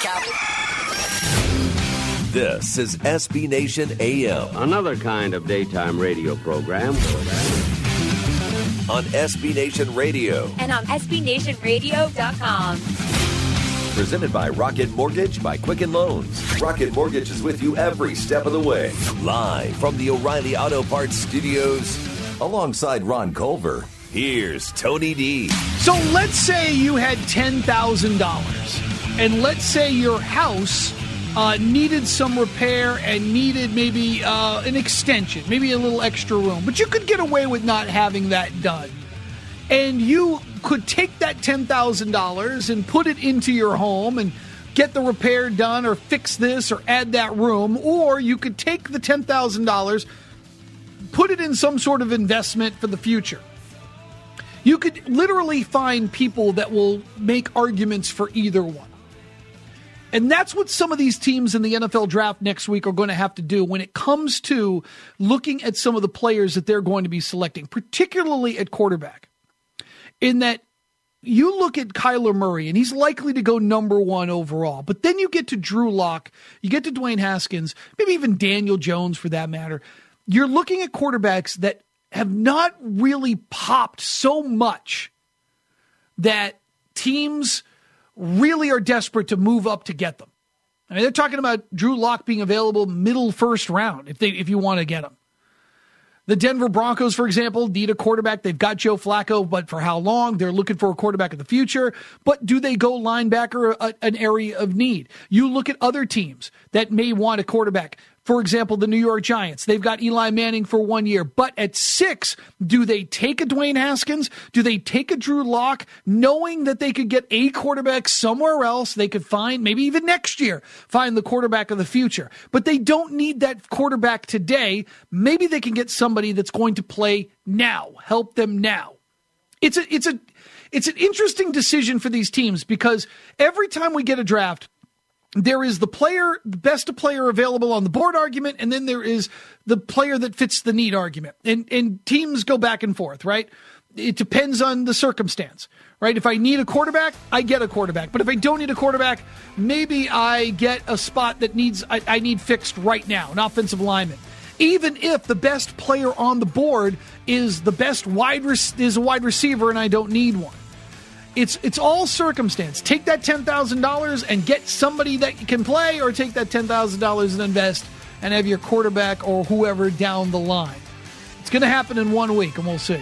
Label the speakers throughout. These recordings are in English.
Speaker 1: up.
Speaker 2: This is SB Nation AM.
Speaker 3: Another kind of daytime radio program.
Speaker 2: On SB Nation Radio.
Speaker 1: And on SBNationRadio.com.
Speaker 2: Presented by Rocket Mortgage by Quicken Loans. Rocket Mortgage is with you every step of the way. Live from the O'Reilly Auto Parts Studios. Alongside Ron Culver, here's Tony D.
Speaker 4: So let's say you had $10,000, and let's say your house needed some repair and needed maybe an extension, maybe a little extra room, but you could get away with not having that done. And you could take that $10,000 and put it into your home and get the repair done or fix this or add that room, or you could take the $10,000, put it in some sort of investment for the future. You could literally find people that will make arguments for either one. And that's what some of these teams in the NFL draft next week are going to have to do when it comes to looking at some of the players that they're going to be selecting, particularly at quarterback. In that you look at Kyler Murray, and he's likely to go number one overall. But then you get to Drew Lock, you get to Dwayne Haskins, maybe even Daniel Jones for that matter. You're looking at quarterbacks that have not really popped so much that teams really are desperate to move up to get them. I mean, they're talking about Drew Lock being available middle first round if you want to get him. The Denver Broncos, for example, need a quarterback. They've got Joe Flacco, but for how long? They're looking for a quarterback of the future. But do they go linebacker, an area of need? You look at other teams that may want a quarterback. For example, the New York Giants. They've got Eli Manning for 1 year. But at 6, do they take a Dwayne Haskins? Do they take a Drew Lock, knowing that they could get a quarterback somewhere else? They could find, maybe even next year, find the quarterback of the future. But they don't need that quarterback today. Maybe they can get somebody that's going to play now, help them now. It's an interesting decision for these teams because every time we get a draft, there is the best player available on the board argument, and then there is the player that fits the need argument. And teams go back and forth, right? It depends on the circumstance, right? If I need a quarterback, I get a quarterback. But if I don't need a quarterback, maybe I get a spot that I need fixed right now, an offensive lineman. Even if the best player on the board is a wide receiver and I don't need one. It's all circumstance. Take that $10,000 and get somebody that can play, or take that $10,000 and invest and have your quarterback or whoever down the line. It's going to happen in 1 week, and we'll see.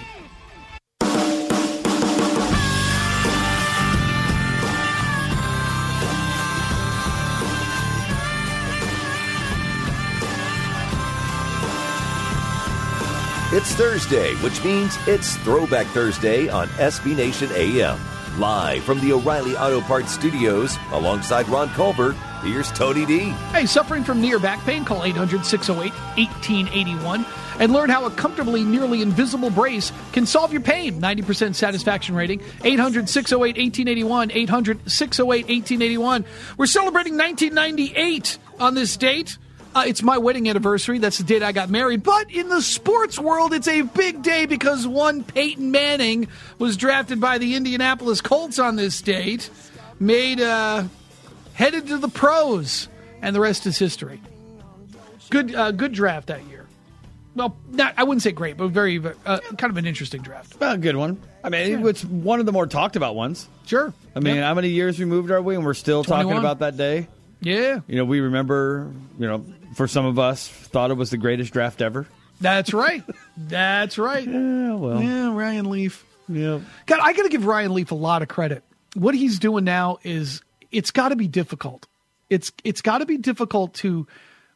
Speaker 2: It's Thursday, which means it's Throwback Thursday on SB Nation AM. Live from the O'Reilly Auto Parts Studios, alongside Ron Culver, here's Tony D.
Speaker 4: Hey, suffering from near back pain? Call 800-608-1881 and learn how a comfortably nearly invisible brace can solve your pain. 90% satisfaction rating. 800-608-1881. 800-608-1881. We're celebrating 1998 on this date. It's my wedding anniversary. That's the date I got married. But in the sports world, it's a big day because one Peyton Manning was drafted by the Indianapolis Colts on this date, headed to the pros, and the rest is history. Good draft that year. Well, I wouldn't say great, but very kind of an interesting draft.
Speaker 5: A good one. I mean, It's one of the more talked about ones.
Speaker 4: Sure.
Speaker 5: I mean, How many years we moved our way, and we're still
Speaker 4: 21.
Speaker 5: talking about that day?
Speaker 4: Yeah.
Speaker 5: We remember, for some of us, thought it was the greatest draft ever.
Speaker 4: That's right. That's right.
Speaker 5: Yeah, well.
Speaker 4: Yeah, Ryan Leaf.
Speaker 5: Yeah.
Speaker 4: God, I got to give Ryan Leaf a lot of credit. What he's doing now is, it's got to be difficult. It's got to be difficult to,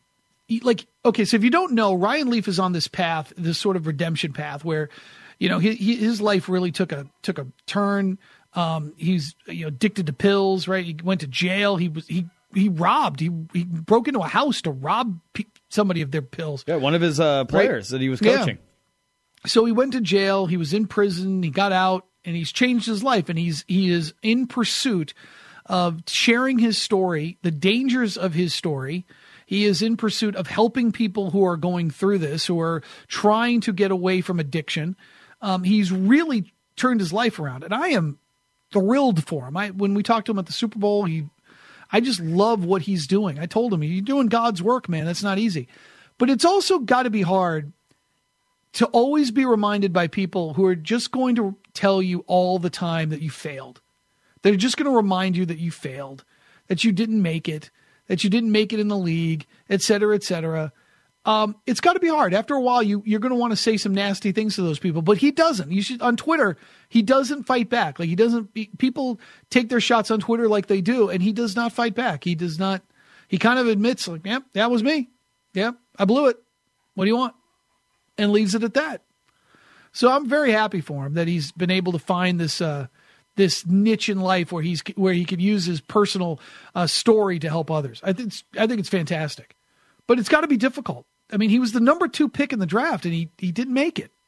Speaker 4: okay, so if you don't know, Ryan Leaf is on this path, this sort of redemption path where, his life really took a turn. He's addicted to pills, right? He went to jail. He robbed. He broke into a house to rob somebody of their pills.
Speaker 5: Yeah, one of his players that he was coaching.
Speaker 4: Yeah. So he went to jail. He was in prison. He got out, and he's changed his life. And he is in pursuit of sharing his story, the dangers of his story. He is in pursuit of helping people who are going through this, who are trying to get away from addiction. He's really turned his life around, and I am thrilled for him. When we talked to him at the Super Bowl, I just love what he's doing. I told him, you're doing God's work, man. That's not easy. But it's also got to be hard to always be reminded by people who are just going to tell you all the time that you failed. They're just going to remind you that you failed, that you didn't make it, that you didn't make it in the league, et cetera, et cetera. It's got to be hard. After a while, you're going to want to say some nasty things to those people, but he doesn't. You should on Twitter. He doesn't fight back. Like he doesn't. People take their shots on Twitter like they do, and he does not fight back. He does not. He kind of admits, like, "Yep, that was me. Yep, I blew it. What do you want?" And leaves it at that. So I'm very happy for him that he's been able to find this this niche in life where he could use his personal story to help others. I think it's fantastic, but it's got to be difficult. I mean, he was the number 2 pick in the draft, and he didn't make it.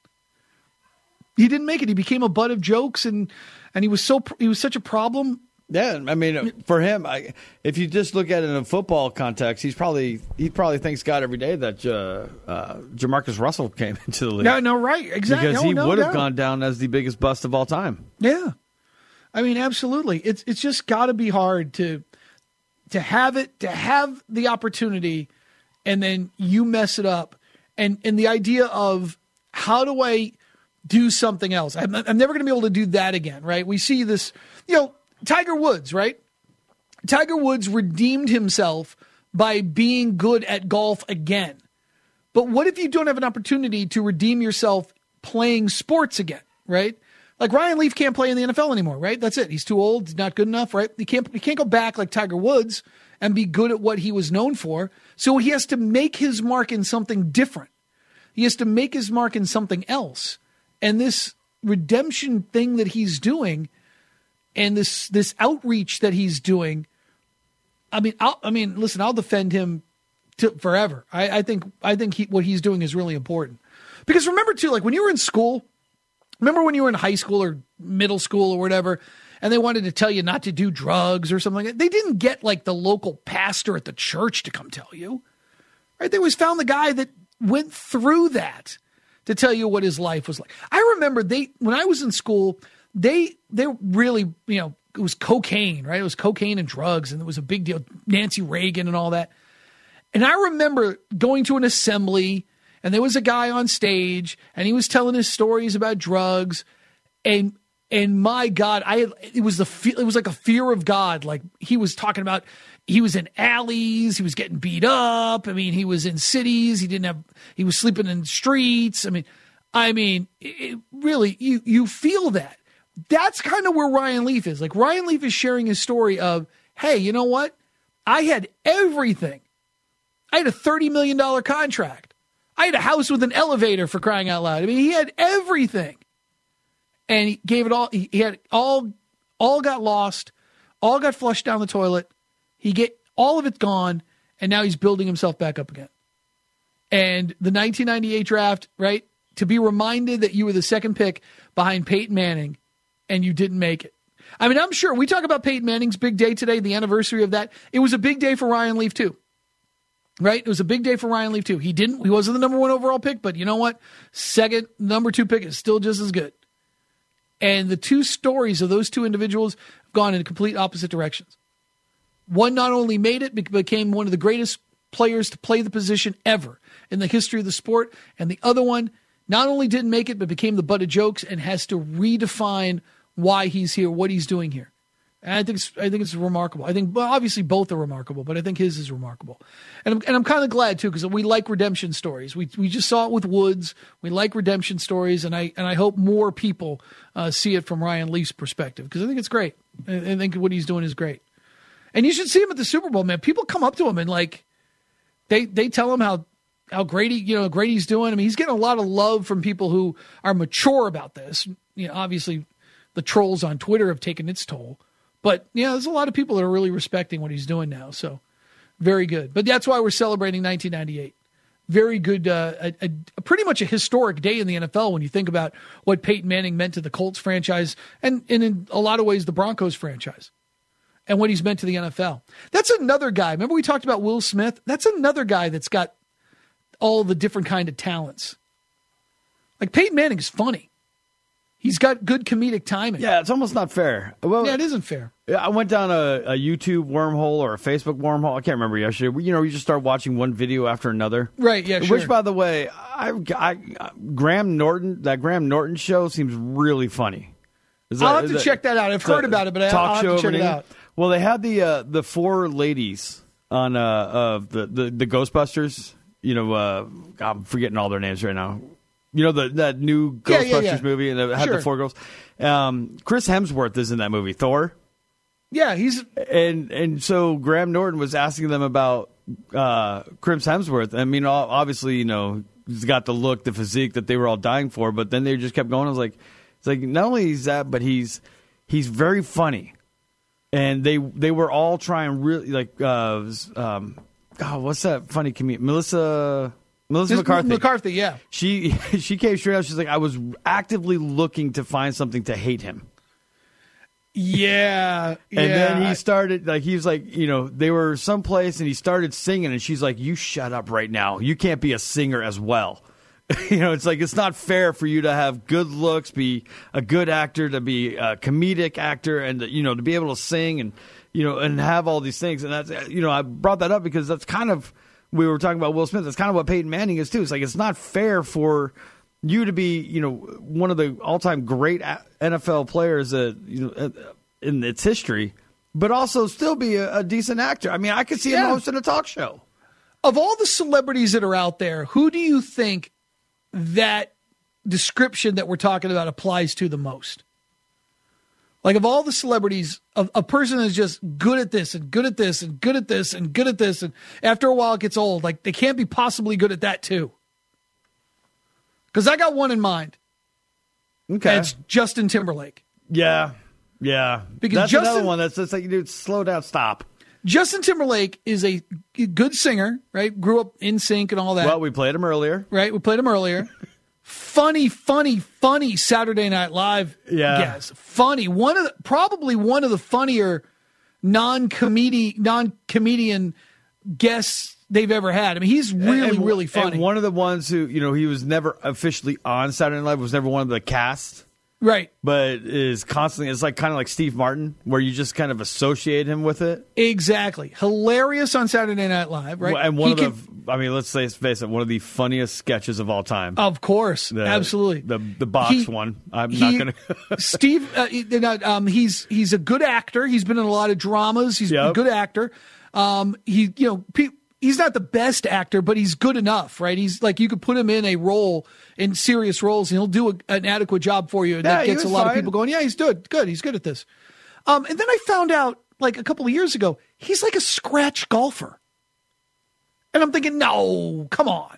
Speaker 4: He didn't make it. He became a butt of jokes, and he was such a problem.
Speaker 5: Yeah, I mean, for him, if you just look at it in a football context, he probably thanks God every day that Jamarcus Russell came into the league.
Speaker 4: No, right, exactly.
Speaker 5: Because he would have gone down as the biggest bust of all time.
Speaker 4: Yeah, I mean, absolutely. It's just got to be hard to have the opportunity, and then you mess it up, and the idea of how do I do something else? I'm never going to be able to do that again, right? We see this, Tiger Woods, right? Tiger Woods redeemed himself by being good at golf again. But what if you don't have an opportunity to redeem yourself playing sports again, right? Like Ryan Leaf can't play in the NFL anymore, right? That's it. He's too old. He's not good enough, right? He can't go back like Tiger Woods and be good at what he was known for. So he has to make his mark in something different. He has to make his mark in something else. And this redemption thing that he's doing, and this outreach that he's doing, listen, I'll defend him forever. I think what he's doing is really important. Because remember too, like when you were in school, remember when you were in high school or middle school or whatever, and they wanted to tell you not to do drugs or something like that. They didn't get like the local pastor at the church to come tell you, right? They always found the guy that went through that to tell you what his life was like. I remember when I was in school, they really, it was cocaine, right? It was cocaine and drugs, and it was a big deal. Nancy Reagan and all that. And I remember going to an assembly, and there was a guy on stage, and he was telling his stories about drugs, and my God, it was like a fear of God. Like he was talking about, he was in alleys, he was getting beat up. I mean, he was in cities, he was sleeping in streets. I mean, it really, you feel that. That's kind of where Ryan Leaf is. Like Ryan Leaf is sharing his story of, hey, you know what? I had everything. I had a $30 million contract. I had a house with an elevator, for crying out loud. I mean, he had everything. And he gave it all. He had all got lost, all got flushed down the toilet. All of it gone, and now he's building himself back up again. And the 1998 draft, right? To be reminded that you were the second pick behind Peyton Manning, and you didn't make it. I mean, I'm sure we talk about Peyton Manning's big day today, the anniversary of that. It was a big day for Ryan Leaf too, right? It was a big day for Ryan Leaf too. He wasn't the number 1 overall pick, but you know what? Number 2 pick is still just as good. And the two stories of those two individuals have gone in complete opposite directions. One not only made it, but became one of the greatest players to play the position ever in the history of the sport. And the other one not only didn't make it, but became the butt of jokes and has to redefine why he's here, what he's doing here. And I think it's remarkable. I think, well, obviously both are remarkable, but I think his is remarkable. And I'm kind of glad too, because we like redemption stories. We just saw it with Woods. We like redemption stories, and I hope more people see it from Ryan Leaf's perspective, because I think it's great. I think what he's doing is great. And you should see him at the Super Bowl, man. People come up to him and like they tell him how great great he's doing. I mean, he's getting a lot of love from people who are mature about this. Obviously the trolls on Twitter have taken its toll. But, there's a lot of people that are really respecting what he's doing now. So, very good. But that's why we're celebrating 1998. Very good, pretty much a historic day in the NFL when you think about what Peyton Manning meant to the Colts franchise and in a lot of ways the Broncos franchise and what he's meant to the NFL. That's another guy. Remember we talked about Will Smith? That's another guy that's got all the different kind of talents. Like Peyton Manning is funny. He's got good comedic timing.
Speaker 5: Yeah, it's almost not fair. Well,
Speaker 4: Yeah, it isn't fair.
Speaker 5: I went down a YouTube wormhole or a Facebook wormhole. I can't remember yesterday. You just start watching one video after another.
Speaker 4: Right, yeah, sure.
Speaker 5: Which, by the way, Graham Norton show seems really funny.
Speaker 4: I'll have to check that out. I've heard about it, but I'll have to check it out.
Speaker 5: Well, they had the four ladies on the Ghostbusters. I'm forgetting all their names right now. That new Ghostbusters movie, and it had the four girls. Chris Hemsworth is in that movie, Thor.
Speaker 4: Yeah, he's
Speaker 5: and so Graham Norton was asking them about Chris Hemsworth. I mean, obviously, he's got the look, the physique that they were all dying for. But then they just kept going. I was like, it's like not only is that, but he's very funny. And they were all trying really like God, what's that funny comedian? Melissa McCarthy.
Speaker 4: McCarthy, yeah.
Speaker 5: She came straight out. She's like, I was actively looking to find something to hate him.
Speaker 4: Yeah.
Speaker 5: And then he started, he was like, they were someplace and he started singing, and she's like, you shut up right now. You can't be a singer as well. It's like, it's not fair for you to have good looks, be a good actor, to be a comedic actor, and, to be able to sing and, and have all these things. And that's, I brought that up because that's kind of, we were talking about Will Smith. That's kind of what Peyton Manning is too. It's like, it's not fair for you to be, one of the all-time great NFL players, in its history, but also still be a decent actor. I mean, I could see him hosting a talk show.
Speaker 4: Of all the celebrities that are out there, who do you think that description that we're talking about applies to the most? Like, of all the celebrities, a person is just good at this and good at this and good at this and good at this, and after a while it gets old. Like, they can't be possibly good at that too. Because I got one in mind.
Speaker 5: Okay.
Speaker 4: It's Justin Timberlake.
Speaker 5: Yeah. Because that's another one that's just like, dude, slow down, stop. Justin
Speaker 4: Timberlake is a good singer, right? Grew up in sync and all that.
Speaker 5: Well, we played him earlier.
Speaker 4: Right, we played him earlier. Funny Saturday Night Live guest. Funny. Probably one of the funnier non-comedian guests they've ever had. I mean, he's really funny.
Speaker 5: And one of the ones who, he was never officially on Saturday Night Live, was never one of the cast.
Speaker 4: Right.
Speaker 5: But is constantly, it's like kind of like Steve Martin, where you just kind of associate him with it.
Speaker 4: Exactly. Hilarious on Saturday Night Live, right?
Speaker 5: And let's face it, one of the funniest sketches of all time.
Speaker 4: Of course. Absolutely.
Speaker 5: The box one. I'm not going
Speaker 4: to. Steve, he's a good actor. He's been in a lot of dramas. He's a good actor. He's not the best actor, but he's good enough, right? He's like, you could put him in a role, in serious roles, and he'll do an adequate job for you. And that gets a lot of people going, yeah, he's good. He's good at this. And then I found out, like, a couple of years ago, he's like a scratch golfer. And I'm thinking, no, come on.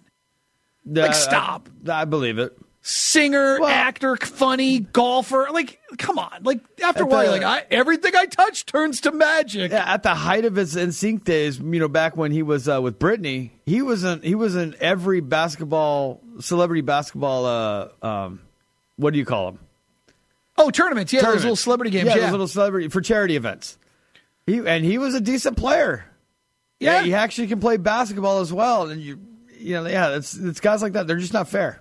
Speaker 4: Stop.
Speaker 5: I believe it.
Speaker 4: Singer, actor, funny, golfer. Like, come on. Like, after a while, you're like, everything I touch turns to magic.
Speaker 5: Yeah, at the height of his NSYNC days, back when he was with Britney, he was in every celebrity basketball, what do you call them?
Speaker 4: Oh, tournaments. Yeah, those little celebrity games.
Speaker 5: Yeah, those little celebrity, for charity events. He was a decent player.
Speaker 4: Yeah.
Speaker 5: He actually can play basketball as well. And it's guys like that. They're just not fair.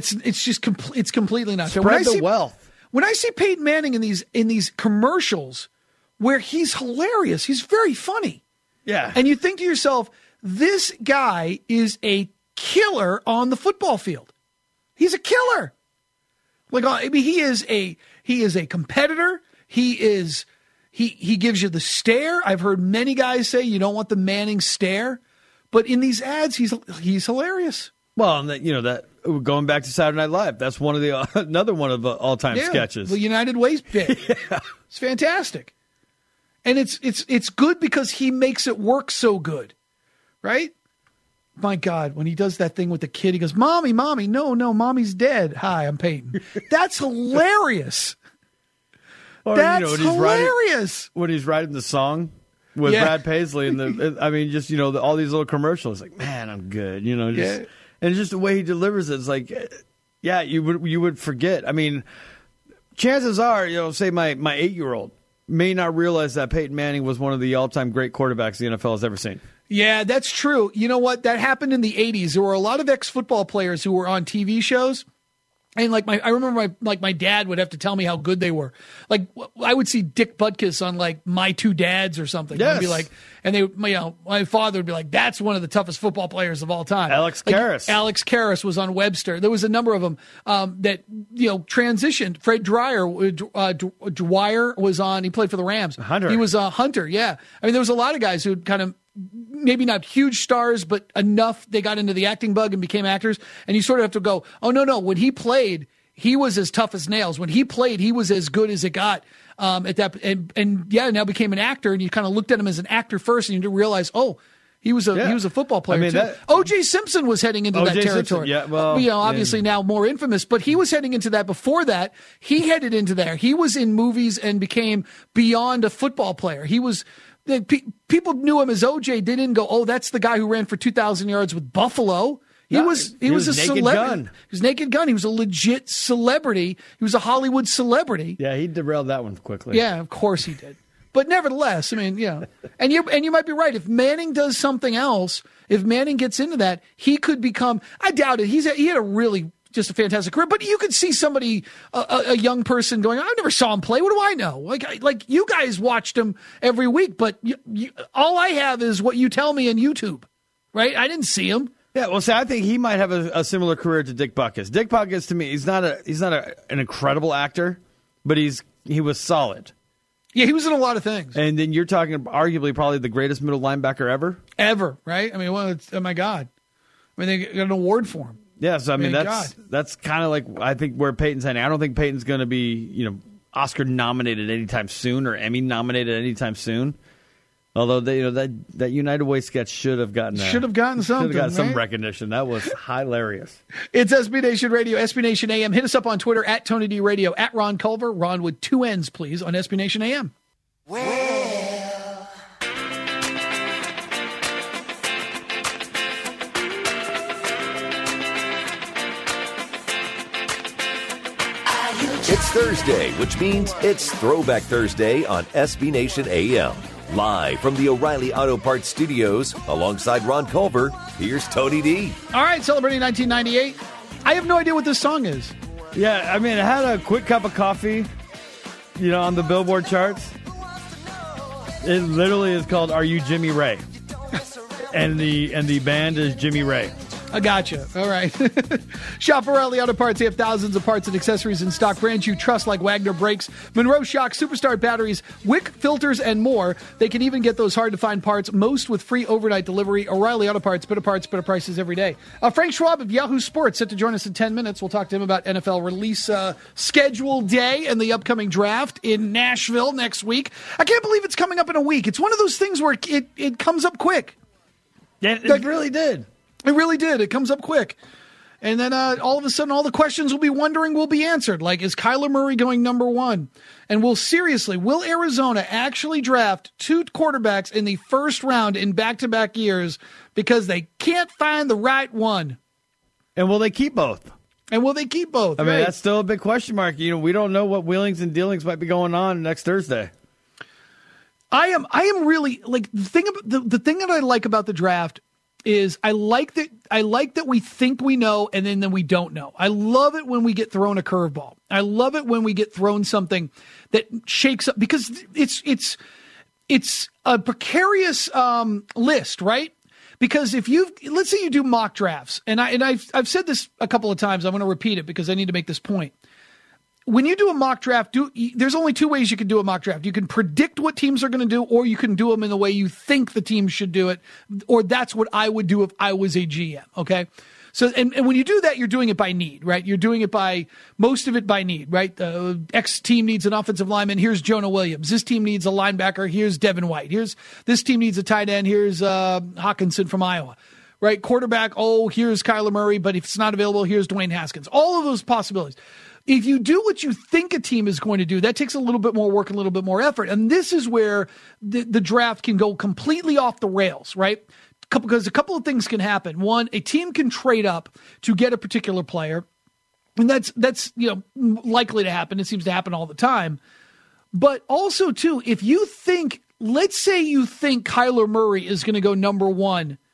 Speaker 4: It's completely not fair.
Speaker 5: Spread the wealth.
Speaker 4: When I see Peyton Manning in these commercials where he's hilarious, he's very funny.
Speaker 5: Yeah.
Speaker 4: And you think to yourself, this guy is a killer on the football field. He's a killer. Like, I mean, he is a competitor. He gives you the stare. I've heard many guys say you don't want the Manning stare, but in these ads, he's hilarious.
Speaker 5: Well, and that going back to Saturday Night Live, that's one of the another one of the all-time sketches.
Speaker 4: The United Way bit.
Speaker 5: Yeah.
Speaker 4: It's fantastic, and it's good because he makes it work so good, right? My God, when he does that thing with the kid, he goes, "Mommy, no, mommy's dead. Hi, I'm Peyton." That's hilarious.
Speaker 5: Or,
Speaker 4: That's hilarious.
Speaker 5: When he's writing the song with Brad Paisley and all these little commercials, like, man, I'm good, And just the way he delivers it, it's like, yeah, you would forget. I mean, chances are, say my 8-year-old may not realize that Peyton Manning was one of the all-time great quarterbacks the NFL has ever seen.
Speaker 4: Yeah, that's true. You know what? That happened in the 80s. There were a lot of ex-football players who were on TV shows, And I remember my dad would have to tell me how good they were. Like I would see Dick Butkus on like My Two Dads or something.
Speaker 5: Yes.
Speaker 4: I'd be like, and my father would be like, that's one of the toughest football players of all time.
Speaker 5: Alex Karras.
Speaker 4: Alex Karras was on Webster. There was a number of them that transitioned. Fred Dwyer was on. He played for the Rams.
Speaker 5: Hunter.
Speaker 4: He was a Hunter. Yeah. I mean, there was a lot of guys who kind of. Maybe not huge stars, but enough they got into the acting bug and became actors. And you sort of have to go, oh, no. When he played, he was as tough as nails. When he played, he was as good as it got at that. And now became an actor. And you kind of looked at him as an actor first, and you didn't realize, he was a football player too. O.J. Simpson was heading into that territory.
Speaker 5: Simpson,
Speaker 4: obviously now more infamous, but he was heading into that. Before that, he headed into there. He was in movies and became beyond a football player. He was. People knew him as OJ. They didn't go, oh, that's the guy who ran for 2,000 yards with Buffalo. He was a celebrity. He was Naked Gun. He was a legit celebrity. He was a Hollywood celebrity.
Speaker 5: Yeah, he derailed that one quickly.
Speaker 4: Yeah, of course he did. But nevertheless, I mean, and you might be right. If Manning does something else, if Manning gets into that, he could become. I doubt it. He had a really. Just a fantastic career, but you could see somebody, a young person going, I never saw him play. What do I know? Like you guys watched him every week, but all I have is what you tell me on YouTube, right? I didn't see him.
Speaker 5: Yeah, well, see, I think he might have a similar career to Dick Butkus. Dick Butkus, to me, he's not an incredible actor, but he was solid.
Speaker 4: Yeah, he was in a lot of things.
Speaker 5: And then you're talking arguably probably the greatest middle linebacker ever,
Speaker 4: right? I mean, oh my God, they got an award for him.
Speaker 5: Yeah, so I mean that's kind of like I think where Peyton's heading. I don't think Peyton's going to be Oscar nominated anytime soon or Emmy nominated anytime soon. Although that United Way sketch should have gotten some some recognition. That was hilarious.
Speaker 4: It's SB Nation Radio, SB Nation AM. Hit us up on Twitter at Tony D Radio, at Ron Culver. Ron with 2 N's, please, on SB Nation AM.
Speaker 2: It's Thursday, which means it's Throwback Thursday on SB Nation AM. Live from the O'Reilly Auto Parts Studios, alongside Ron Culver, here's Tony D.
Speaker 4: All right, celebrating 1998. I have no idea what this song is.
Speaker 5: Yeah, I mean, it had a quick cup of coffee, on the Billboard charts. It literally is called Are You Jimmy Ray? And the band is Jimmy Ray.
Speaker 4: I gotcha. All right. Shop O'Reilly Auto Parts. They have thousands of parts and accessories in stock. Brands you trust like Wagner Brakes, Monroe Shocks, Superstar Batteries, Wick Filters, and more. They can even get those hard-to-find parts, most with free overnight delivery. O'Reilly Auto Parts. Better parts, better prices every day. Frank Schwab of Yahoo Sports set to join us in 10 minutes. We'll talk to him about NFL release schedule day and the upcoming draft in Nashville next week. I can't believe it's coming up in a week. It's one of those things where it comes up quick.
Speaker 5: Yeah, it really did.
Speaker 4: It really did. It comes up quick. And then all of a sudden, all the questions we'll be wondering will be answered. Like, is Kyler Murray going number one? And will Arizona actually draft 2 quarterbacks in the first round in back-to-back years because they can't find the right one?
Speaker 5: And will they keep both?
Speaker 4: I mean,
Speaker 5: that's still a big question mark. We don't know what wheelings and dealings might be going on next Thursday.
Speaker 4: I am really like the thing that I like about the draft is I like that we think we know and then we don't know. I love it when we get thrown a curveball. I love it when we get thrown something that shakes up because it's a precarious list, right? Because let's say you do mock drafts, and I've said this a couple of times. I'm going to repeat it because I need to make this point. When you do a mock draft, there's only 2 ways you can do a mock draft. You can predict what teams are going to do, or you can do them in the way you think the team should do it, or that's what I would do if I was a GM, okay? So, and when you do that, you're doing it by need, right? You're doing it most of it by need, right? X team needs an offensive lineman. Here's Jonah Williams. This team needs a linebacker. Here's Devin White. This team needs a tight end. Here's Hawkinson from Iowa. Right? Quarterback, here's Kyler Murray, but if it's not available, here's Dwayne Haskins. All of those possibilities. If you do what you think a team is going to do, that takes a little bit more work, a little bit more effort. And this is where the draft can go completely off the rails, right? Because a couple of things can happen. One, a team can trade up to get a particular player, and that's likely to happen. It seems to happen all the time. But also, too, if you think, let's say you think Kyler Murray is going to go number one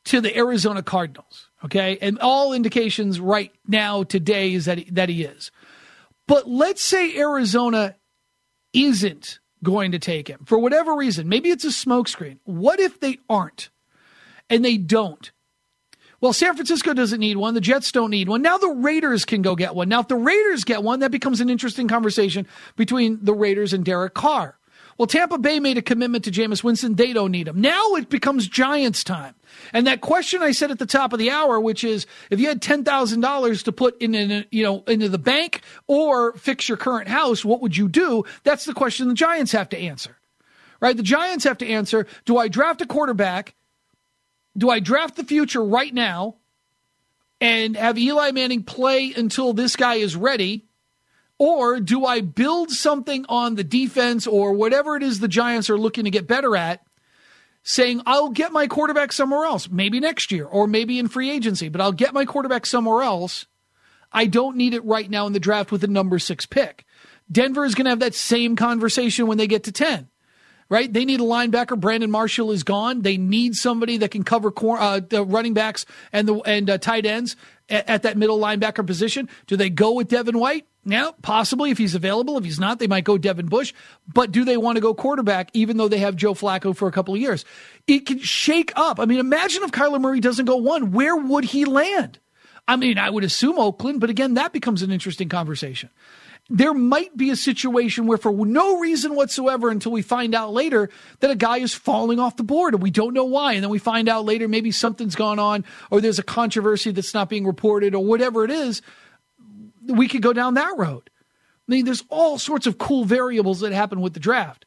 Speaker 4: to the Arizona Cardinals, okay? And all indications right now today is that he is. But let's say Arizona isn't going to take him for whatever reason. Maybe it's a smokescreen. What if they aren't and they don't? Well, San Francisco doesn't need one. The Jets don't need one. Now the Raiders can go get one. Now, if the Raiders get one, that becomes an interesting conversation between the Raiders and Derek Carr. Well, Tampa Bay made a commitment to Jameis Winston. They don't need him. Now it becomes Giants time. And that question I said at the top of the hour, which is if you had $10,000 to put into the bank or fix your current house, what would you do? That's the question the Giants have to answer, right? The Giants have to answer, do I draft a quarterback? Do I draft the future right now and have Eli Manning play until this guy is ready? Or do I build something on the defense or whatever it is the Giants are looking to get better at, saying, I'll get my quarterback somewhere else, maybe next year or maybe in free agency, but I'll get my quarterback somewhere else. I don't need it right now in the draft with the number 6 pick. Denver is going to have that same conversation when they get to 10. Right? They need a linebacker. Brandon Marshall is gone. They need somebody that can cover the running backs and tight ends at that middle linebacker position. Do they go with Devin White? Yeah, possibly if he's available. If he's not, they might go Devin Bush. But do they want to go quarterback even though they have Joe Flacco for a couple of years? It can shake up. I mean, imagine if Kyler Murray doesn't go 1. Where would he land? I mean, I would assume Oakland, but again, that becomes an interesting conversation. There might be a situation where for no reason whatsoever until we find out later that a guy is falling off the board and we don't know why. And then we find out later maybe something's gone on or there's a controversy that's not being reported or whatever it is. We could go down that road. I mean, there's all sorts of cool variables that happen with the draft.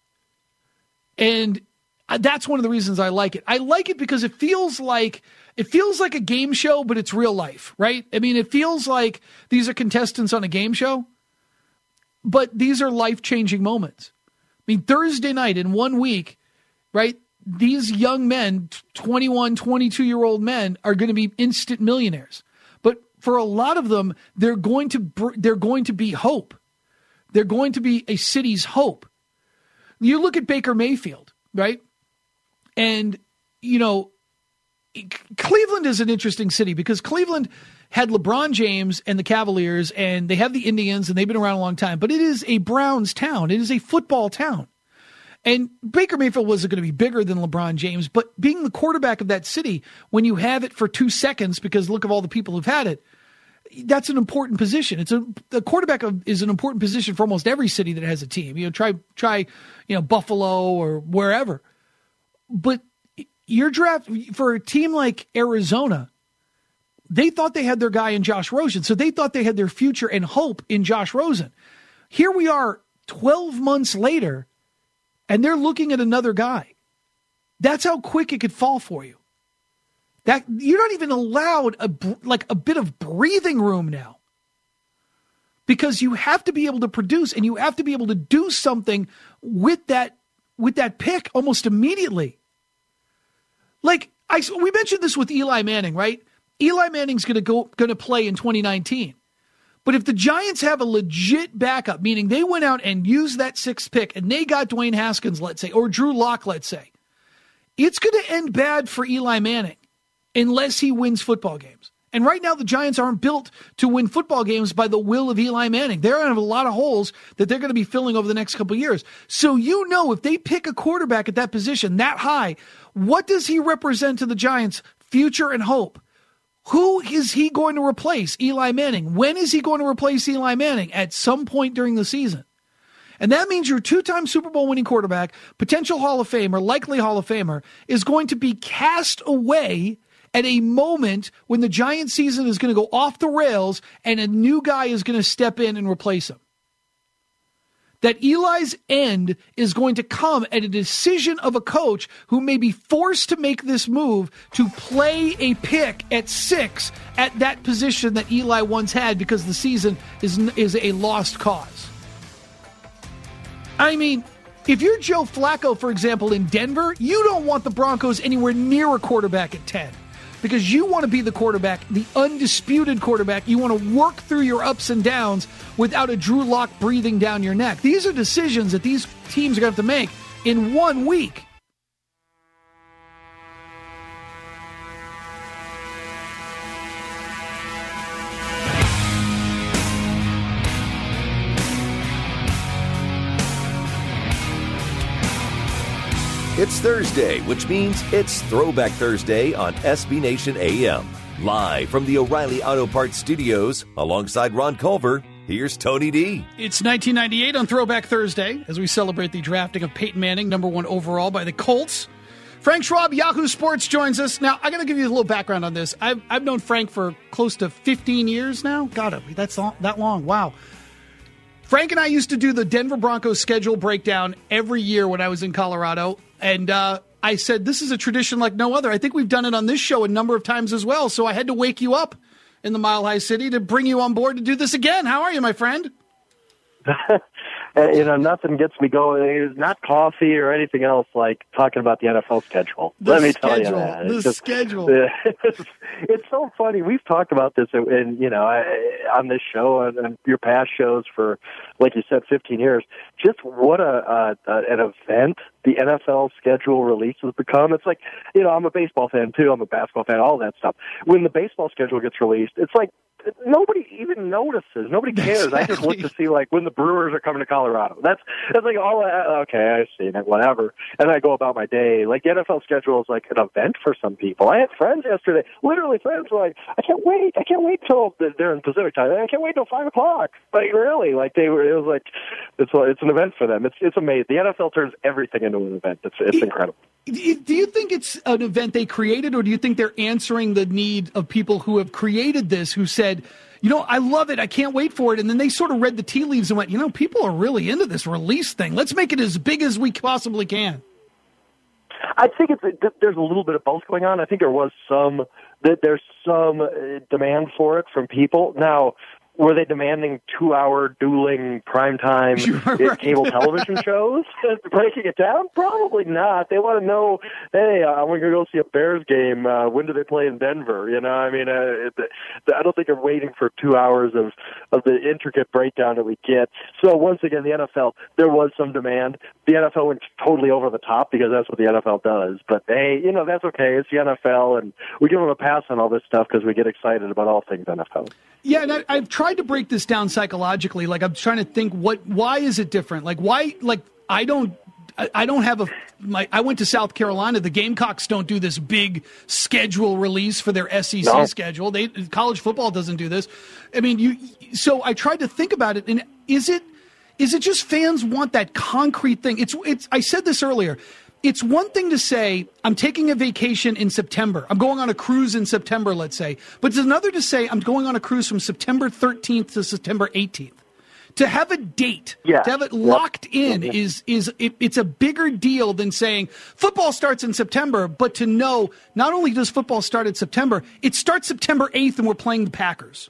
Speaker 4: And that's one of the reasons I like it. I like it because it feels like a game show, but it's real life, right? I mean, it feels like these are contestants on a game show. But these are life-changing moments. I mean, Thursday night in 1 week, right, these young men, 21, 22-year-old men, are going to be instant millionaires. But for a lot of them, they're going to be hope. They're going to be a city's hope. You look at Baker Mayfield, right? And, Cleveland is an interesting city because Cleveland had LeBron James and the Cavaliers, and they have the Indians, and they've been around a long time. But it is a Browns town. It is a football town. And Baker Mayfield wasn't going to be bigger than LeBron James, but being the quarterback of that city, when you have it for 2 seconds, because look at all the people who've had it, that's an important position. The quarterback is an important position for almost every city that has a team. Try Buffalo or wherever. But your draft for a team like Arizona, they thought they had their guy in Josh Rosen. So they thought they had their future and hope in Josh Rosen. Here we are 12 months later, and they're looking at another guy. That's how quick it could fall for you. That you're not even allowed a bit of breathing room now. Because you have to be able to produce and you have to be able to do something with that pick almost immediately. We mentioned this with Eli Manning, right? Eli Manning's going to play in 2019. But if the Giants have a legit backup, meaning they went out and used that 6th pick and they got Dwayne Haskins, let's say, or Drew Lock, let's say, it's going to end bad for Eli Manning unless he wins football games. And right now the Giants aren't built to win football games by the will of Eli Manning. They're going to have a lot of holes that they're going to be filling over the next couple of years. So if they pick a quarterback at that position that high, what does he represent to the Giants' future and hope? Who is he going to replace? Eli Manning. When is he going to replace Eli Manning? At some point during the season. And that means your 2-time Super Bowl winning quarterback, potential Hall of Famer, likely Hall of Famer, is going to be cast away at a moment when the Giants season is going to go off the rails and a new guy is going to step in and replace him. That Eli's end is going to come at a decision of a coach who may be forced to make this move to play a pick at 6 at that position that Eli once had because the season is a lost cause. I mean, if you're Joe Flacco, for example, in Denver, you don't want the Broncos anywhere near a quarterback at 10. Because you want to be the quarterback, the undisputed quarterback. You want to work through your ups and downs without a Drew Lock breathing down your neck. These are decisions that these teams are going to have to make in 1 week.
Speaker 2: It's Thursday, which means it's Throwback Thursday on SB Nation AM. Live from the O'Reilly Auto Parts Studios, alongside Ron Culver, here's Tony D.
Speaker 4: It's 1998 on Throwback Thursday as we celebrate the drafting of Peyton Manning, number 1 overall by the Colts. Frank Schwab, Yahoo Sports, joins us. Now, I got to give you a little background on this. I've known Frank for close to 15 years now. God, that's that long. Wow. Frank and I used to do the Denver Broncos schedule breakdown every year when I was in Colorado. And I said, this is a tradition like no other. I think we've done it on this show a number of times as well. So I had to wake you up in the Mile High City to bring you on board to do this again. How are you, my friend?
Speaker 6: Nothing gets me going. It's not coffee or anything else like talking about the NFL schedule. Let me tell you that.
Speaker 4: The schedule.
Speaker 6: It's so funny. We've talked about this on this show and your past shows for, like you said, 15 years. Just what an event the NFL schedule release has become. It's like, I'm a baseball fan too. I'm a basketball fan, all that stuff. When the baseball schedule gets released, it's like nobody even notices. Nobody cares. Exactly. I just look to see like when the Brewers are coming to Colorado. That's like okay, I've seen it, whatever. And I go about my day. Like the NFL schedule is like an event for some people. I had friends yesterday, literally friends were like, I can't wait till they're in Pacific time. I can't wait till 5:00. Like really, like it was like it's an event for them. It's amazing. The NFL turns everything into an event. It's incredible.
Speaker 4: Do you think it's an event they created, or do you think they're answering the need of people who have created this, who said, I love it, I can't wait for it, and then they sort of read the tea leaves and went, people are really into this release thing. Let's make it as big as we possibly can.
Speaker 6: I think there's a little bit of both going on. I think there's some demand for it from people. Now, were they demanding 2-hour dueling primetime cable television shows? Breaking it down? Probably not. They want to know, hey, I'm going to go see a Bears game. When do they play in Denver? I don't think they're waiting for 2 hours of the intricate breakdown that we get. So once again, the NFL, there was some demand. The NFL went totally over the top because that's what the NFL does. But, hey, that's okay. It's the NFL, and we give them a pass on all this stuff because we get excited about all things NFL.
Speaker 4: Yeah, and I've tried to break this down psychologically. Like I'm trying to think, why is it different? Like why? Like I don't have I went to South Carolina. The Gamecocks don't do this big schedule release for their SEC schedule. College football doesn't do this. I mean, so I tried to think about it, and is it just fans want that concrete thing? It's. I said this earlier. It's one thing to say, I'm taking a vacation in September. I'm going on a cruise in September, let's say. But it's another to say, I'm going on a cruise from September 13th to September 18th. To have a date, to have it locked in it's a bigger deal than saying football starts in September, but to know not only does football start in September, it starts September 8th and we're playing the Packers.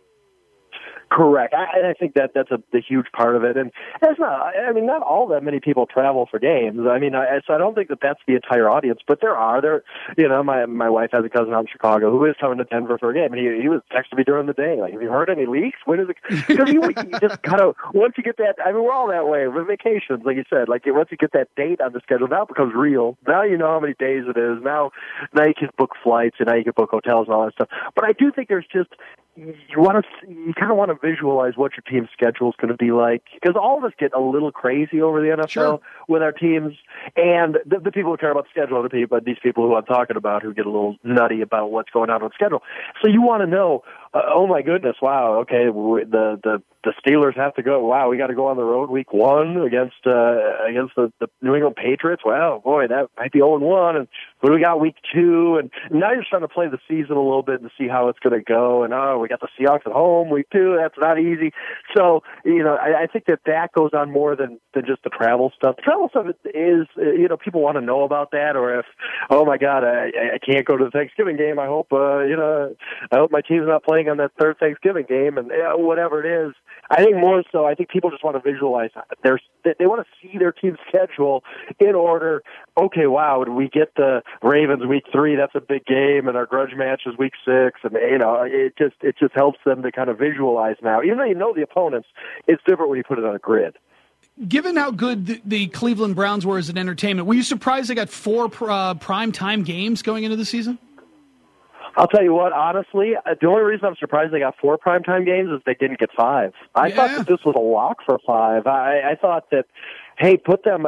Speaker 6: Correct. I think that's the huge part of it. And it's not all that many people travel for games. So I don't think that's the entire audience, but there are. My wife has a cousin out in Chicago who is coming to Denver for a game, and he was texting me during the day, like, have you heard any leaks? When is it? Because you just kind of, once you get that, we're all that way with vacations, like you said, like once you get that date on the schedule, now it becomes real. Now you know how many days it is. Now you can book flights, and now you can book hotels and all that stuff. But I do think there's just, you kind of want to visualize what your team's schedule is going to be like, because all of us get a little crazy over the NFL with our teams, and the people who care about the schedule are these people who I'm talking about who get a little nutty about what's going on with the schedule. So you want to know, oh my goodness, wow, okay, the Steelers have to go. Wow, we got to go on the road week 1 against the New England Patriots. Wow, boy, that might be 0-1. And what do we got week 2? And now you're trying to play the season a little bit and see how it's going to go. And we got the Seahawks at home week 2. That's not easy. So I think that goes on more than just the travel stuff. The travel stuff is people want to know about that, or if, oh my God, I can't go to the Thanksgiving game. I hope I hope my team's not playing on that third Thanksgiving game, and whatever it is. I think more so, I think people just want to visualize they want to see their team's schedule in order. Okay, wow, we get the Ravens week 3, that's a big game, and our grudge match is week 6, and it just helps them to kind of visualize now. Even though you know the opponents, it's different when you put it on a grid.
Speaker 4: Given how good the Cleveland Browns were as an entertainment, were you surprised they got 4 primetime games going into the season?
Speaker 6: I'll tell you what, honestly, the only reason I'm surprised they got 4 primetime games is they didn't get 5. I thought that this was a lock for 5. I thought that, hey, put them,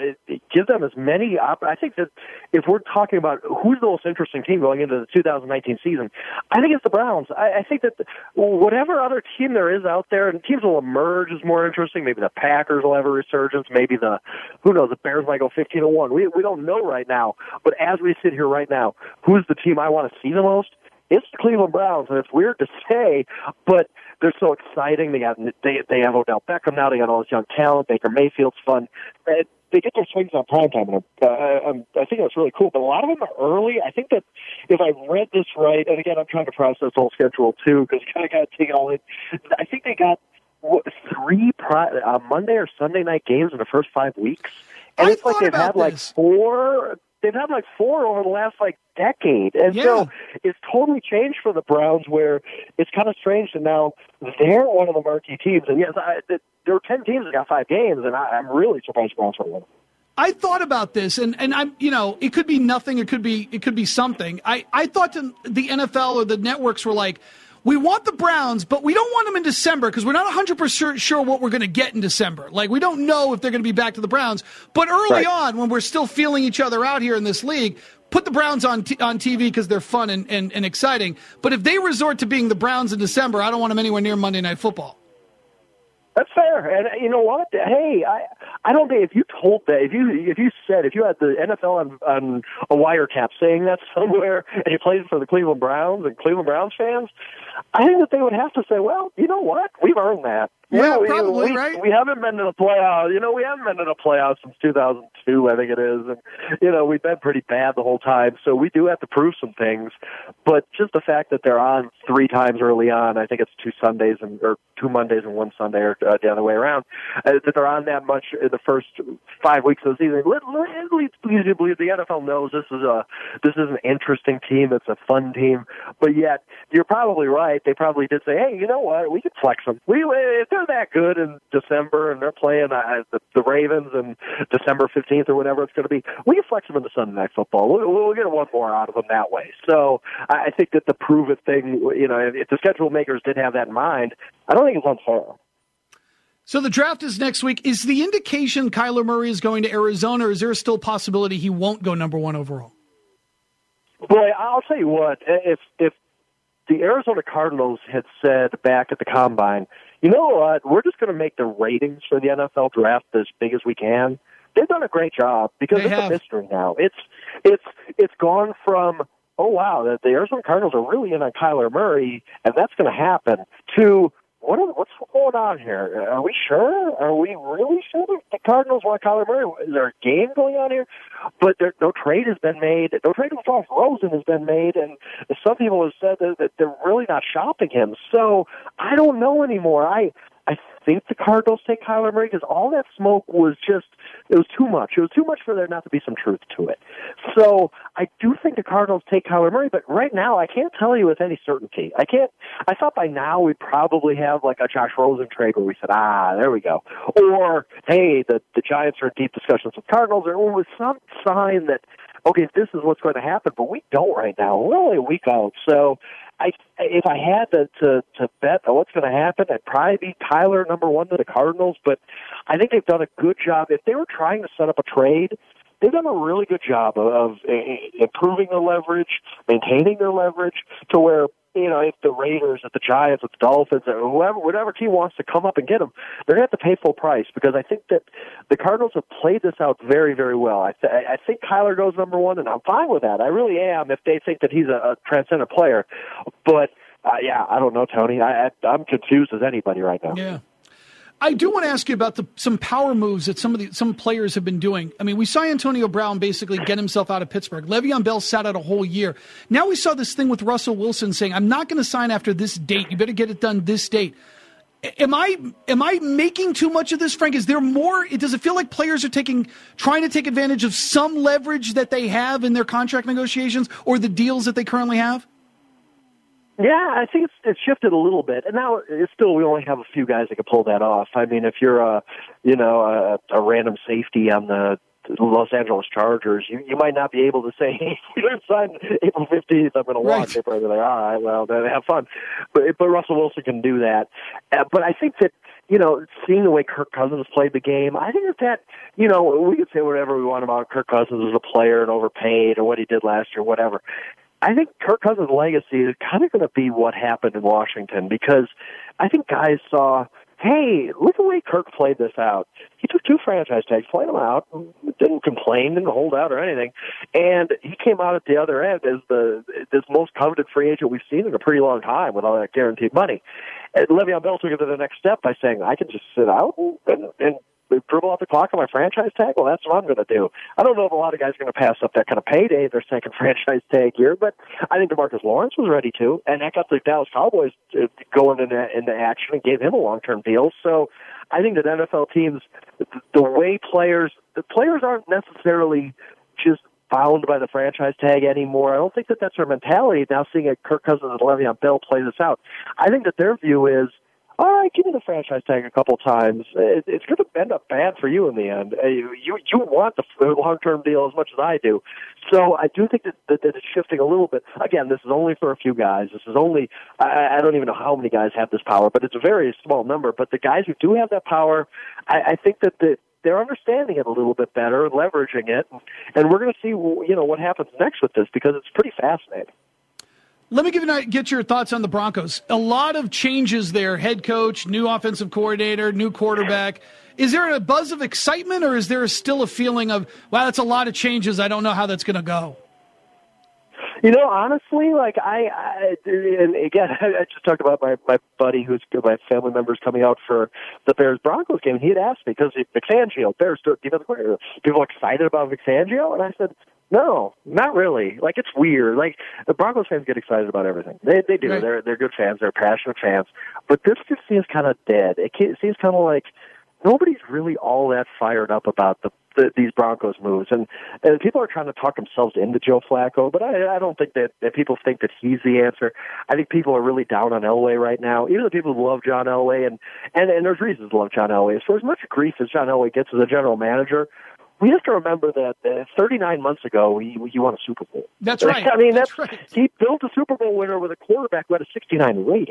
Speaker 6: give them as many. I think that if we're talking about who's the most interesting team going into the 2019 season, I think it's the Browns. I think that whatever other team there is out there, and teams will emerge as more interesting. Maybe the Packers will have a resurgence. Maybe the Bears might go 15-1. We don't know right now. But as we sit here right now, who's the team I want to see the most? It's the Cleveland Browns, and it's weird to say, but they're so exciting. They have Odell Beckham now. They got all this young talent. Baker Mayfield's fun. They get their swings on primetime, and I think that's really cool. But a lot of them are early. I think that if I read this right, and again, I'm trying to process the whole schedule too, because you kind of got to take it all in. I think they got three Monday or Sunday night games in the first 5 weeks, and it's like they've had like four. They've had like four over the last decade. And so it's totally changed for the Browns, where it's kind of strange that now they're one of the marquee teams. And yes, there were 10 teams that got 5 games, and I'm really surprised the Browns were one.
Speaker 4: I thought about this, and I'm, it could be nothing, it could be something. I thought the NFL or the networks were like, we want the Browns, but we don't want them in December because we're not 100% sure what we're going to get in December. Like, we don't know if they're going to be back to the Browns. But early on, when we're still feeling each other out here in this league, put the Browns on TV because they're fun and exciting. But if they resort to being the Browns in December, I don't want them anywhere near Monday Night Football.
Speaker 6: That's fair, and you know what? Hey, I don't think if you told that, if you had the NFL on a wiretap saying that somewhere, and you played for the Cleveland Browns and Cleveland Browns fans, I think that they would have to say, well, you know what? We've earned that.
Speaker 4: Yeah, probably, right?
Speaker 6: We haven't been to the playoffs. We haven't been to the playoffs since 2002, I think it is. And, we've been pretty bad the whole time. So we do have to prove some things. But just the fact that they're on 3 times early on, I think it's 2 Sundays or 2 Mondays and 1 Sunday, or the other way around, that they're on that much in the first 5 weeks of the season. It leads you to believe the NFL knows this is an interesting team. It's a fun team. But yet, you're probably right. They probably did say, hey, you know what? We could flex them. If they're that good in December and they're playing the Ravens and December 15th or whatever it's going to be, we can flex them into Sunday Night Football. We'll get one more out of them that way. So I think that the prove it thing, if the schedule makers did have that in mind, I don't think it's unfair.
Speaker 4: So the draft is next week. Is the indication Kyler Murray is going to Arizona, or is there still a possibility he won't go number 1 overall?
Speaker 6: Boy, I'll tell you what, if the Arizona Cardinals had said back at the Combine, you know what, we're just going to make the ratings for the NFL draft as big as we can, they've done a great job, because it's a mystery now. It's gone from, oh, wow, the Arizona Cardinals are really in on Kyler Murray, and that's going to happen, to what's going on here? Are we sure? Are we really sure that the Cardinals want Kyler Murray? Is there a game going on here? But no trade has been made. No trade with Josh Rosen has been made, and some people have said that they're really not shopping him. So I don't know anymore. I think the Cardinals take Kyler Murray because all that smoke was it was too much. It was too much for there not to be some truth to it. So I do think the Cardinals take Kyler Murray, but right now I can't tell you with any certainty. I thought by now we'd probably have like a Josh Rosen trade where we said, there we go. Or, hey, the Giants are in deep discussions with Cardinals, or with some sign that, okay, this is what's going to happen, but we don't right now. We're only a week out. So if I had to bet on what's going to happen, I'd probably be Kyler number 1 to the Cardinals, but I think they've done a good job. If they were trying to set up a trade, they've done a really good job of improving their leverage, maintaining their leverage to where, if the Raiders, if the Giants, if the Dolphins, or whatever team wants to come up and get them, they're going to have to pay full price, because I think that the Cardinals have played this out very, very well. I think Kyler goes number 1, and I'm fine with that. I really am, if they think that he's a transcendent player. But, I don't know, Tony. I'm confused as anybody right now.
Speaker 4: Yeah. I do want to ask you about some power moves that some players have been doing. I mean, we saw Antonio Brown basically get himself out of Pittsburgh. Le'Veon Bell sat out a whole year. Now we saw this thing with Russell Wilson saying, I'm not going to sign after this date. You better get it done this date. Am I making too much of this, Frank? Is there more? Does it feel like players are trying to take advantage of some leverage that they have in their contract negotiations or the deals that they currently have?
Speaker 6: Yeah, I think it's shifted a little bit, and now it's still we only have a few guys that can pull that off. I mean, if you're a random safety on the Los Angeles Chargers, you might not be able to say, hey, if you don't sign April 15th, I'm going to watch. They're probably like, all right, well, then have fun. But Russell Wilson can do that. But I think that seeing the way Kirk Cousins played the game, I think that, we could say whatever we want about Kirk Cousins as a player and overpaid or what he did last year, whatever. I think Kirk Cousins' legacy is kind of going to be what happened in Washington, because I think guys saw, hey, look at the way Kirk played this out. He took 2 franchise tags, played them out, didn't complain, didn't hold out or anything, and he came out at the other end as this most coveted free agent we've seen in a pretty long time with all that guaranteed money. And Le'Veon Bell took it to the next step by saying, I can just sit out and dribble out the clock on my franchise tag. Well, that's what I'm going to do. I don't know if a lot of guys are going to pass up that kind of payday their second franchise tag here, but I think DeMarcus Lawrence was ready to, and that got the Dallas Cowboys going into action and gave him a long-term deal. So I think that NFL teams, the way the players aren't necessarily just bound by the franchise tag anymore. I don't think that that's their mentality now, seeing Kirk Cousins and Le'Veon Bell play this out. I think that their view is, all right, give me the franchise tag a couple times. It's going to end up bad for you in the end. You want the long-term deal as much as I do. So I do think that it's shifting a little bit. Again, this is only for a few guys. This is only, I don't even know how many guys have this power, but it's a very small number. But the guys who do have that power, I think that they're understanding it a little bit better, leveraging it. And we're going to see, what happens next with this, because it's pretty fascinating.
Speaker 4: Let me get your thoughts on the Broncos. A lot of changes there. Head coach, new offensive coordinator, new quarterback. Is there a buzz of excitement, or is there still a feeling of, wow, that's a lot of changes, I don't know how that's going to go?
Speaker 6: Honestly, and again, I just talked about my buddy my family member's coming out for the Bears-Broncos game. He had asked me, because Vic Fangio, Bears defensive coordinator, people excited about Vic Fangio? And I said, no, not really. It's weird. The Broncos fans get excited about everything. They do. Right. They're good fans. They're passionate fans. But this just seems kind of dead. It seems kind of like nobody's really all that fired up about these Broncos moves. And people are trying to talk themselves into Joe Flacco, but I don't think that people think that he's the answer. I think people are really down on Elway right now. Even the people who love John Elway, and there's reasons to love John Elway. So as much grief as John Elway gets as a general manager, we have to remember that 39 months ago, he won a Super Bowl.
Speaker 4: That's right.
Speaker 6: That's right. He built a Super Bowl winner with a quarterback who had a 69 rating.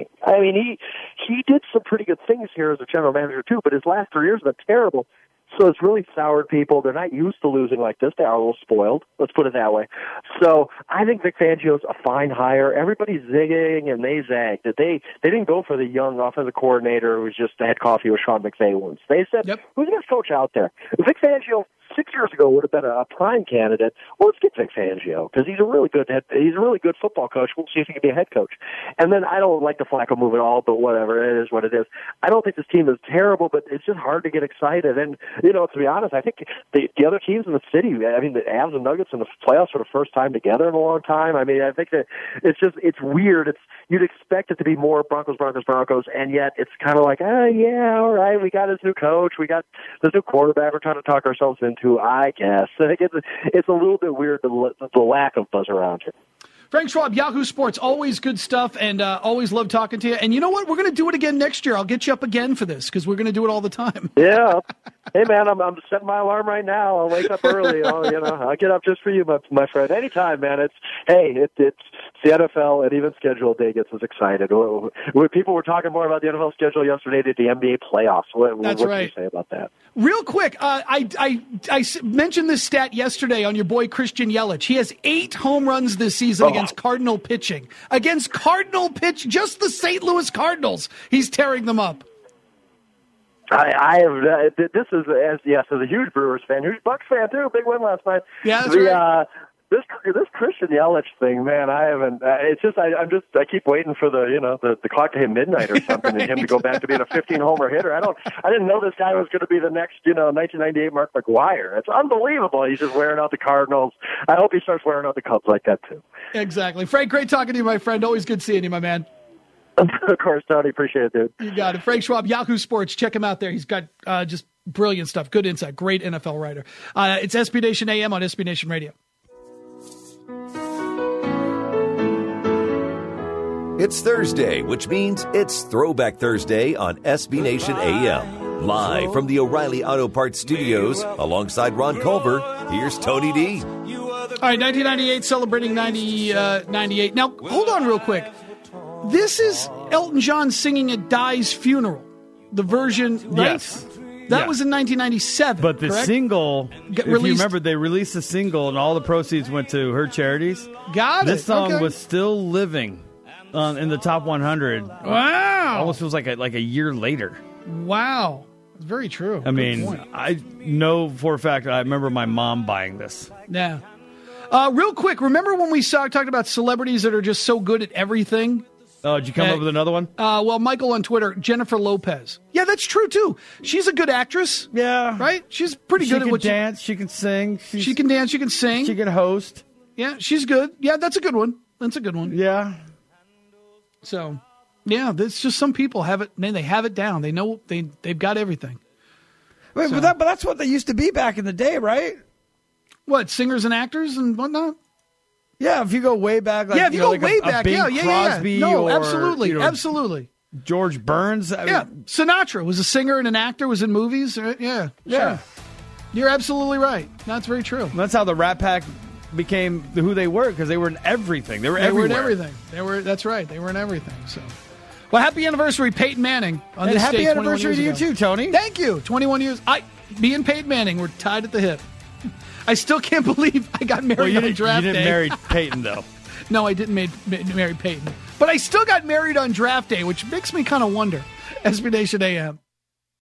Speaker 6: He did some pretty good things here as a general manager, too, but his last 3 years have been terrible. So it's really soured people. They're not used to losing like this. They are a little spoiled. Let's put it that way. So I think Vic Fangio's a fine hire. Everybody's zigging and they zagged. They didn't go for the young offensive coordinator who's just had coffee with Sean McVay once. They said, Who's the best coach out there? Vic Fangio 6 years ago would have been a prime candidate. Well, let's get Vic Fangio, because he's a really good football coach. We'll see if he can be a head coach. And then I don't like the Flacco move at all, but whatever, it is what it is. I don't think this team is terrible, but it's just hard to get excited. And to be honest, I think the other teams in the city, the Avs and Nuggets in the playoffs for the first time together in a long time. I think that it's weird. You'd expect it to be more Broncos, and yet it's kind of like, all right, we got this new coach, we got this new quarterback, we're trying to talk ourselves into, I guess. I think it's a little bit weird, the lack of buzz around here.
Speaker 4: Frank Schwab, Yahoo Sports, always good stuff, and always love talking to you. And you know what? We're going to do it again next year. I'll get you up again for this, because we're going to do it all the time.
Speaker 6: Yeah. Hey, man, I'm setting my alarm right now. I'll wake up early. I'll get up just for you, my friend. Anytime, man. It's the NFL, and even schedule day gets us excited. People were talking more about the NFL schedule yesterday than the NBA playoffs. What
Speaker 4: right.
Speaker 6: Can you say about that?
Speaker 4: Real quick, I mentioned this stat yesterday on your boy Christian Yelich. He has 8 home runs this season against Cardinal pitching. Against Cardinal pitch, just the St. Louis Cardinals. He's tearing them up.
Speaker 6: I have. This is as a huge Brewers fan, huge Bucks fan too. Big win last night.
Speaker 4: Yeah, that's right.
Speaker 6: This Christian Yelich thing, man, I haven't. It's just I keep waiting for the clock to hit midnight or something, right. And him to go back to being a 15-homer hitter. I didn't know this guy was going to be the next 1998 Mark McGwire. It's unbelievable. He's just wearing out the Cardinals. I hope he starts wearing out the Cubs like that too.
Speaker 4: Exactly, Frank. Great talking to you, my friend. Always good seeing you, my man.
Speaker 6: Of course, Tony. Appreciate it, dude.
Speaker 4: You got it. Frank Schwab, Yahoo Sports. Check him out there. He's got just brilliant stuff. Good insight. Great NFL writer. It's SB Nation AM on SB Nation Radio.
Speaker 2: It's Thursday, which means it's Throwback Thursday on SB Nation AM. Live from the O'Reilly Auto Parts Studios, alongside Ron Culver, here's Tony D.
Speaker 4: All right, 1998, celebrating 98. Now, hold on real quick. This is Elton John singing at Di's funeral. the version, right?
Speaker 5: Yes.
Speaker 4: That
Speaker 5: Yeah.
Speaker 4: was in 1997.
Speaker 5: But the
Speaker 4: correct?
Speaker 5: single, if you
Speaker 4: released-
Speaker 5: remember, they released the single and all the proceeds went to her charities.
Speaker 4: Got it.
Speaker 5: This song
Speaker 4: Okay.
Speaker 5: was still living in the top 100.
Speaker 4: Wow.
Speaker 5: Almost feels like a year later.
Speaker 4: Wow. It's very true.
Speaker 5: I
Speaker 4: Good
Speaker 5: mean,
Speaker 4: point.
Speaker 5: I know for a fact I remember my mom buying this.
Speaker 4: Yeah. Real quick, remember when we talked about celebrities that are just so good at everything?
Speaker 5: Oh, did you come up with another one?
Speaker 4: Well, Michael on Twitter, Jennifer Lopez. Yeah, that's true too. She's a good actress.
Speaker 5: Yeah.
Speaker 4: Right? She's pretty
Speaker 5: She
Speaker 4: good at
Speaker 5: can
Speaker 4: what
Speaker 5: dance. She can sing.
Speaker 4: she can dance, she can sing.
Speaker 5: She can host.
Speaker 4: Yeah, she's good. Yeah, that's a good one. That's a good one.
Speaker 5: Yeah.
Speaker 4: So, yeah, there's just some people have it. Man, they have it down. They know they've got everything.
Speaker 5: Wait,
Speaker 4: So-
Speaker 5: but that's what they used to be back in the day, right?
Speaker 4: What, singers and actors and whatnot?
Speaker 5: Yeah, if you go way back, like,
Speaker 4: Yeah, if you go
Speaker 5: like
Speaker 4: way
Speaker 5: a
Speaker 4: back,
Speaker 5: Bing
Speaker 4: yeah.
Speaker 5: Crosby
Speaker 4: No,
Speaker 5: or,
Speaker 4: absolutely,
Speaker 5: you know,
Speaker 4: absolutely.
Speaker 5: George Burns. I
Speaker 4: Yeah,
Speaker 5: mean,
Speaker 4: Sinatra was a singer and an actor, was in movies. Right? Yeah,
Speaker 5: yeah.
Speaker 4: sure. You're absolutely right. That's very true.
Speaker 5: That's how the Rat Pack became who they were, because they were in everything. They were
Speaker 4: They were
Speaker 5: everywhere.
Speaker 4: in everything. That's right. They were in everything. So, well, happy anniversary, Peyton Manning. On
Speaker 5: And
Speaker 4: this
Speaker 5: happy
Speaker 4: day, 21
Speaker 5: anniversary to you
Speaker 4: years ago.
Speaker 5: too, Tony.
Speaker 4: Thank you. 21 years. Me and Peyton Manning were tied at the hip. I still can't believe I got married
Speaker 5: Well, you
Speaker 4: on
Speaker 5: didn't,
Speaker 4: draft
Speaker 5: you didn't
Speaker 4: day.
Speaker 5: marry Peyton, though.
Speaker 4: No, I didn't marry Peyton. But I still got married on draft day, which makes me kind of wonder. SB Nation AM.